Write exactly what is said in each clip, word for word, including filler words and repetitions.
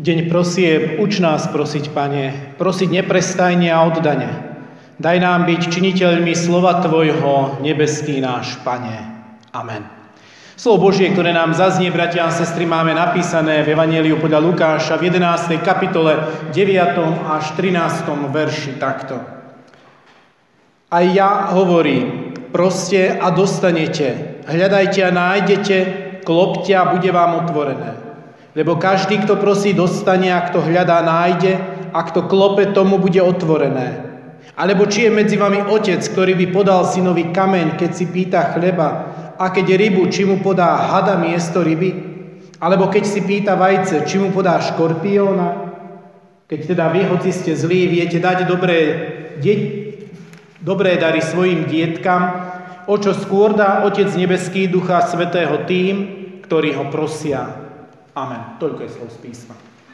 V deň prosieb uč nás prosiť, Pane, prosiť neprestajne a oddane. Daj nám byť činiteľmi slova Tvojho, nebeský náš Pane. Amen. Slovo Božie, ktoré nám zaznie, bratia a sestry, máme napísané v Evanjeliu podľa Lukáša v jedenástej kapitole deviatom až trinástom verši takto. Aj ja hovorím, proste a dostanete, hľadajte a nájdete, klopte a bude vám otvorené. Lebo každý, kto prosí, dostane, a kto hľadá, nájde, a kto klope, tomu bude otvorené. Alebo či je medzi vami otec, ktorý by podal synovi kameň, keď si pýta chleba, a keď rybu, či mu podá hada miesto ryby? Alebo keď si pýta vajce, či mu podá škorpióna? Keď teda vy, hoci ste zlí, viete dať dobré, de- dobré dary svojim dietkam, o čo skôr dá Otec nebeský Ducha Svätého tým, ktorí ho prosia. Amen. Toľko je slov z písma.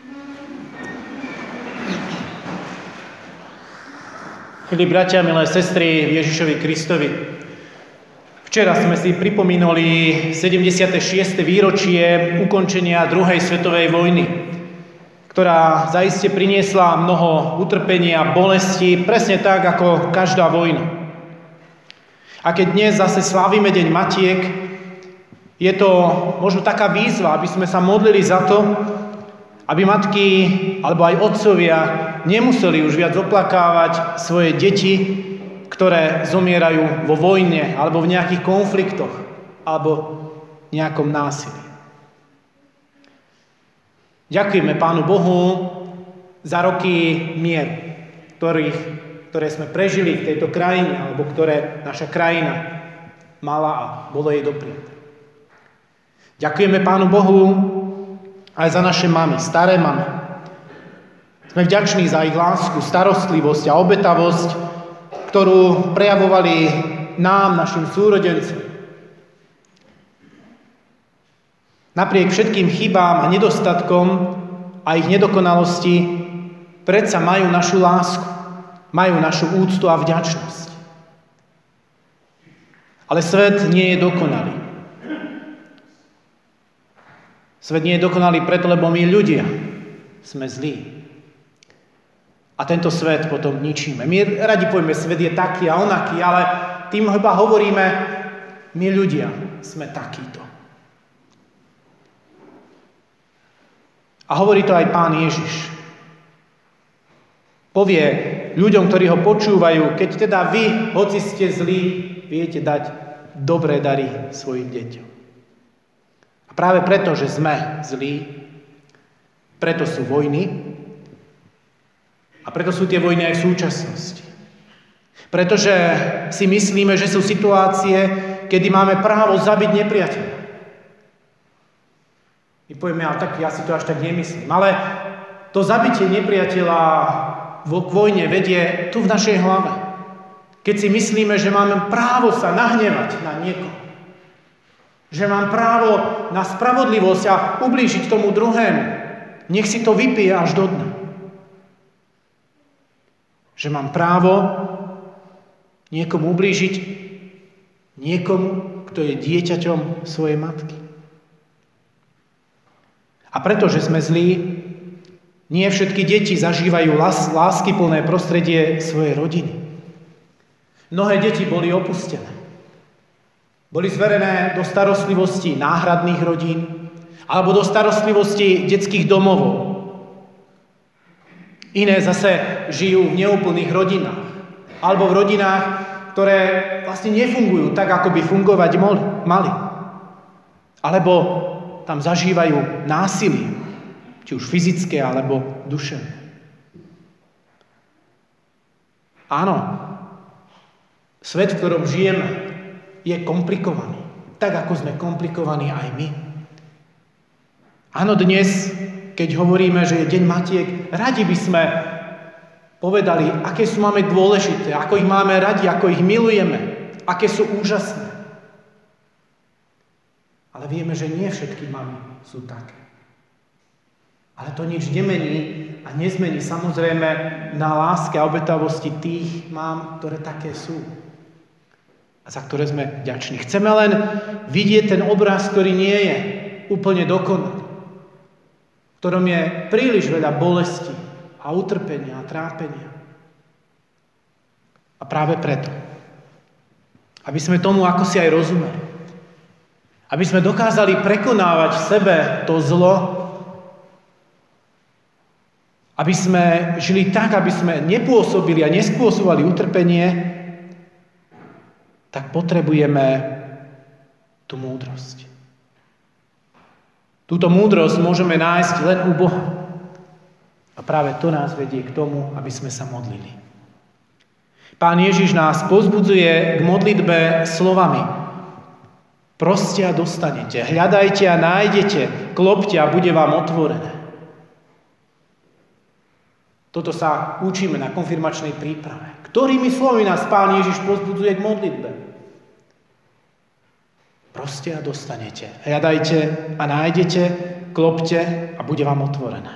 Milí bratia, milé sestry Ježišovi Kristovi, včera sme si pripomínali sedemdesiate šieste výročie ukončenia druhej svetovej vojny, ktorá zaiste priniesla mnoho utrpenia a bolesti, presne tak, ako každá vojna. A keď dnes zase slávime Deň Matiek, je to možno taká výzva, aby sme sa modlili za to, aby matky alebo aj otcovia nemuseli už viac oplakávať svoje deti, ktoré zomierajú vo vojne alebo v nejakých konfliktoch alebo nejakom násilí. Ďakujeme Pánu Bohu za roky mieru, ktorých, ktoré sme prežili v tejto krajine alebo ktoré naša krajina mala a bolo jej dopriate. Ďakujeme Pánu Bohu aj za naše mamy, staré mamy. Sme vďační za ich lásku, starostlivosť a obetavosť, ktorú prejavovali nám, našim súrodencom. Napriek všetkým chybám a nedostatkom a ich nedokonalosti predsa majú našu lásku, majú našu úctu a vďačnosť. Ale svet nie je dokonalý. Svet nie je dokonalý preto, lebo my ľudia sme zlí. A tento svet potom ničíme. My radi povieme, svet je taký a onaký, ale tým iba hovoríme, my ľudia sme takíto. A hovorí to aj Pán Ježiš. Povie ľuďom, ktorí ho počúvajú, keď teda vy, hoci ste zlí, viete dať dobré dary svojim deťom. A práve preto, že sme zlí, preto sú vojny a preto sú tie vojny aj v súčasnosti. Pretože si myslíme, že sú situácie, kedy máme právo zabiť nepriateľa. My povieme, ale tak ja si to až tak nemyslím. Ale to zabitie nepriateľa vo vojne vedie tu v našej hlave. Keď si myslíme, že máme právo sa nahnevať na niekoho, že mám právo na spravodlivosť a ublížiť tomu druhému. Nech si to vypije až do dna. Že mám právo niekomu ublížiť, niekomu, kto je dieťaťom svojej matky. A pretože sme zlí, nie všetky deti zažívajú lás, láskyplné prostredie svojej rodiny. Mnohé deti boli opustené. Boli zverené do starostlivosti náhradných rodín alebo do starostlivosti detských domovov. Iné zase žijú v neúplných rodinách alebo v rodinách, ktoré vlastne nefungujú tak, ako by fungovať mali. Alebo tam zažívajú násilie, či už fyzické alebo duševné. Áno, svet, v ktorom žijeme, je komplikovaný. Tak, ako sme komplikovaní aj my. Áno, dnes, keď hovoríme, že je Deň Matiek, radi by sme povedali, aké sú máme dôležité, ako ich máme radi, ako ich milujeme, aké sú úžasné. Ale vieme, že nie všetky mamy sú také. Ale to nič nemení a nezmení samozrejme na láske a obetavosti tých mám, ktoré také sú. A za ktoré sme vďační. Chceme len vidieť ten obraz, ktorý nie je úplne dokonalý. ktorom je príliš veľa bolesti a utrpenia a trápenia. A práve preto, aby sme tomu ako si aj rozumeli, aby sme dokázali prekonávať v sebe to zlo, aby sme žili tak, aby sme nepôsobili a nespôsobovali utrpenie, tak potrebujeme tú múdrosť. Túto múdrosť môžeme nájsť len u Boha. A práve to nás vedie k tomu, aby sme sa modlili. Pán Ježiš nás povzbudzuje k modlitbe slovami: proste a dostanete, hľadajte a nájdete, klopte a bude vám otvorené. Toto sa učíme na konfirmačnej príprave. Ktorými slovami nás Pán Ježiš povzbudzuje k modlitbe? Proste a dostanete. Hľadajte a nájdete, klopte a bude vám otvorené.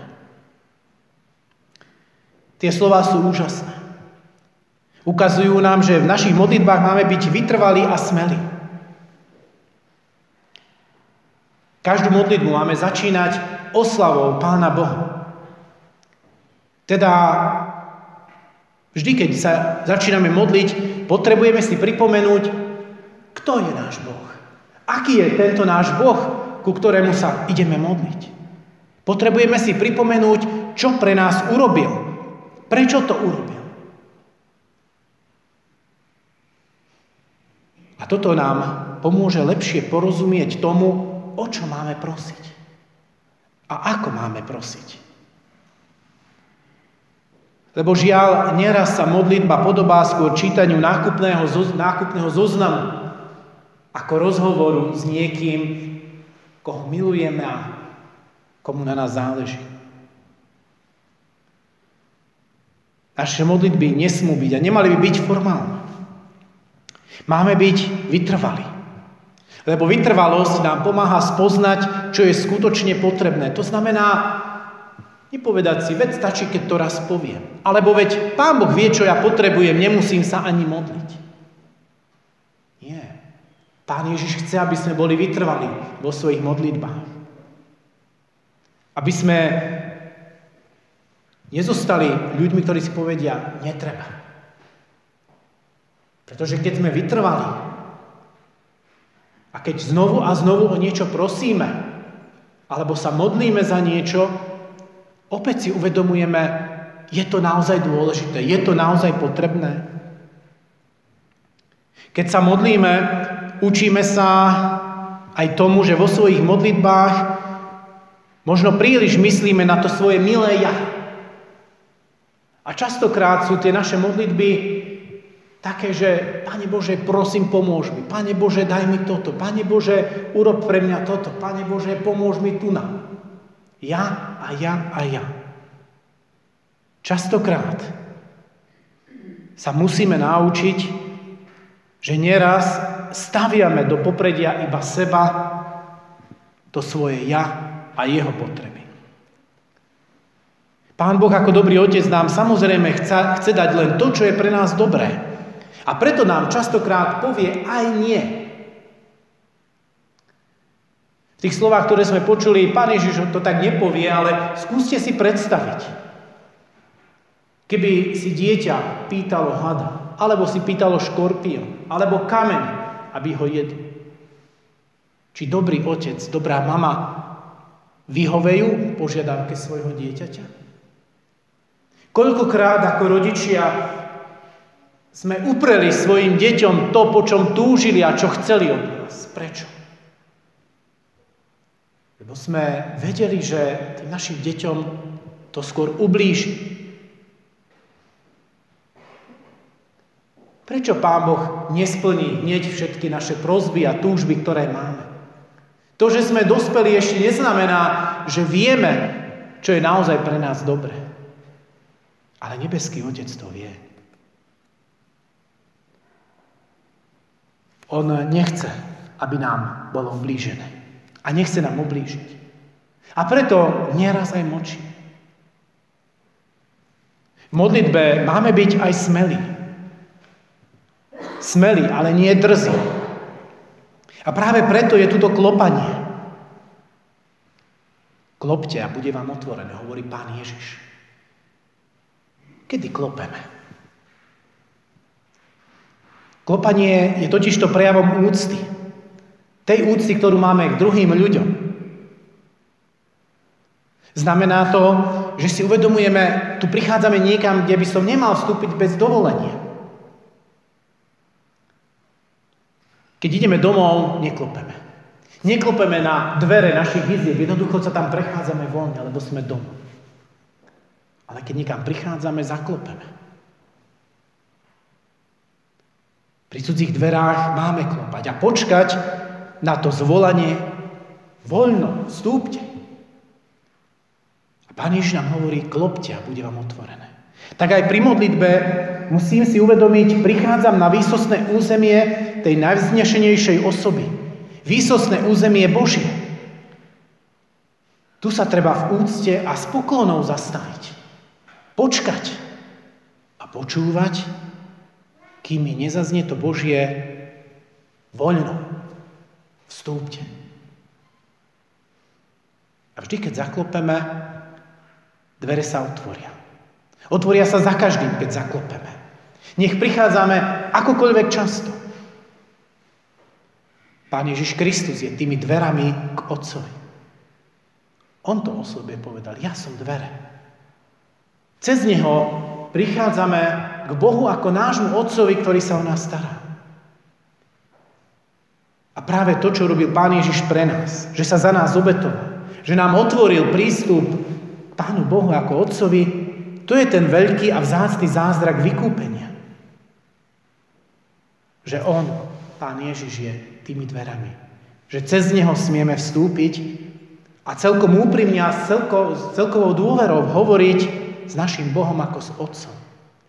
Tie slová sú úžasné. Ukazujú nám, že v našich modlitbách máme byť vytrvalí a smelí. Každú modlitbu máme začínať oslavou Pána Boha. Teda vždy, keď sa začíname modliť, potrebujeme si pripomenúť, kto je náš Boh. Aký je tento náš Boh, ku ktorému sa ideme modliť. Potrebujeme si pripomenúť, čo pre nás urobil. Prečo to urobil. A toto nám pomôže lepšie porozumieť tomu, o čo máme prosiť. A ako máme prosiť. Lebo žiaľ, nieraz sa modlitba podobá skôr čítaniu nákupného, nákupného zoznamu, ako rozhovoru s niekým, koho milujeme a komu na nás záleží. Naše modlitby nesmú byť a nemali by byť formálne. Máme byť vytrvalí. Lebo vytrvalosť nám pomáha spoznať, čo je skutočne potrebné. To znamená nepovedať si, veď stačí, keď to raz poviem. Alebo veď Pán Boh vie, čo ja potrebujem, nemusím sa ani modliť. Nie. Pán Ježiš chce, aby sme boli vytrvalí vo svojich modlitbách. Aby sme nezostali ľuďmi, ktorí si povedia, netreba. Pretože keď sme vytrvali a keď znovu a znovu o niečo prosíme, alebo sa modlíme za niečo, opäť si uvedomujeme, je to naozaj dôležité, je to naozaj potrebné. Keď sa modlíme, učíme sa aj tomu, že vo svojich modlitbách možno príliš myslíme na to svoje milé ja. A častokrát sú tie naše modlitby také, že Pane Bože, prosím, pomôž mi. Pane Bože, daj mi toto. Pane Bože, urob pre mňa toto. Pane Bože, pomôž mi tu na. Ja a ja a ja. Častokrát sa musíme naučiť, že nieraz staviame do popredia iba seba, to svoje ja a jeho potreby. Pán Boh ako dobrý otec nám samozrejme chce, chce dať len to, čo je pre nás dobré. A preto nám častokrát povie aj nie. V tých slovách, ktoré sme počuli, Pán Ježiš to tak nepovie, ale skúste si predstaviť. Keby si dieťa pýtalo hada, alebo si pýtalo škorpión, alebo kameň, aby ho jedli. Či dobrý otec, dobrá mama vyhovejú požiadavke svojho dieťaťa? Koľkokrát ako rodičia sme upreli svojim deťom to, po čom túžili a čo chceli od nás. Prečo? Lebo sme vedeli, že tým našim deťom to skôr ublíži. Prečo Pán Boh nesplní hneď všetky naše prosby a túžby, ktoré máme? To, že sme dospeli, ešte neznamená, že vieme, čo je naozaj pre nás dobré. Ale nebeský Otec to vie. On nechce, aby nám bolo ublížené. A nechce nám ublížiť. A preto nieraz aj mlčí. V modlitbe máme byť aj smelí. Smelí, ale nie drzí. A práve preto je tuto klopanie. Klopte a bude vám otvorené, hovorí Pán Ježiš. Kedy klopeme? Klopanie je totižto prejavom úcty. Tej úcty, ktorú máme k druhým ľuďom. Znamená to, že si uvedomujeme, tu prichádzame niekam, kde by som nemal vstúpiť bez dovolenia. Keď ideme domov, neklopeme. Neklopeme na dvere našich izieb, jednoducho sa tam prechádzame voľne, lebo sme doma. Ale keď niekam prichádzame, zaklopeme. Pri cudzích dverách máme klopať a počkať na to zvolanie voľno, vstúpte. A Pán Ježiš nám hovorí, klopte a bude vám otvorené. Tak aj pri modlitbe musím si uvedomiť, prichádzam na výsostné územie tej najvznešenejšej osoby. Výsostné územie Božie. Tu sa treba v úcte a s poklonou zastaviť. Počkať a počúvať, kým mi nezaznie to Božie voľno. Vstúpte. A vždy, keď zaklopeme, dvere sa otvoria. Otvoria sa za každým, keď zaklopeme. Nech prichádzame akokoľvek často. Pán Ježiš Kristus je tými dverami k Otcovi. On to o sebe povedal, ja som dvere. Cez Neho prichádzame k Bohu ako nášmu Otcovi, ktorý sa o nás stará. A práve to, čo robil Pán Ježiš pre nás, že sa za nás obetoval, že nám otvoril prístup k Pánu Bohu ako Otcovi, to je ten veľký a vzácny zázrak vykúpenia. Že On, Pán Ježiš, je tými dverami. Že cez Neho smieme vstúpiť a celkom úprimne a s celko, celkovou dôverou hovoriť s našim Bohom ako s Otcom.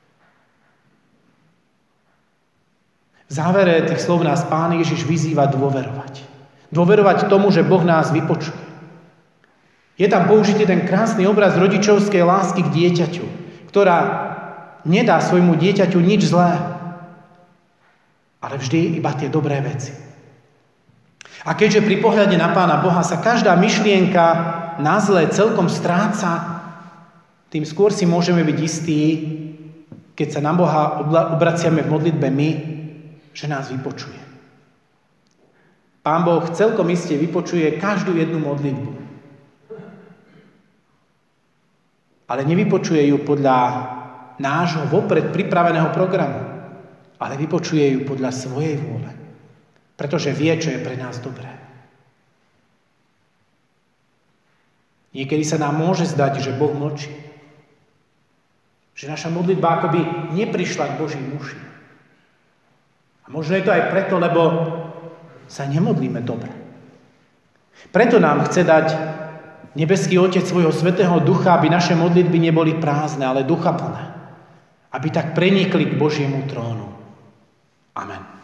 V závere tých slov nás Pán Ježiš vyzýva dôverovať. Dôverovať tomu, že Boh nás vypočuje. Je tam použitý ten krásny obraz rodičovskej lásky k dieťaťu, ktorá nedá svojmu dieťaťu nič zlé, ale vždy iba tie dobré veci. A keďže pri pohľade na Pána Boha sa každá myšlienka na zlé celkom stráca, tým skôr si môžeme byť istí, keď sa na Boha obraciame v modlitbe my, že nás vypočuje. Pán Boh celkom iste vypočuje každú jednu modlitbu. Ale nevypočuje ju podľa nášho vopred pripraveného programu, ale vypočuje ju podľa svojej vôle. Pretože vie, čo je pre nás dobré. Niekedy sa nám môže zdať, že Boh mlčí. Že naša modlitba akoby neprišla k Božím uším. A možno je to aj preto, lebo sa nemodlíme dobre. Preto nám chce dať nebeský Otec svojho Svätého Ducha, aby naše modlitby neboli prázdne, ale ducha plné. Aby tak prenikli k Božiemu trónu. Amen.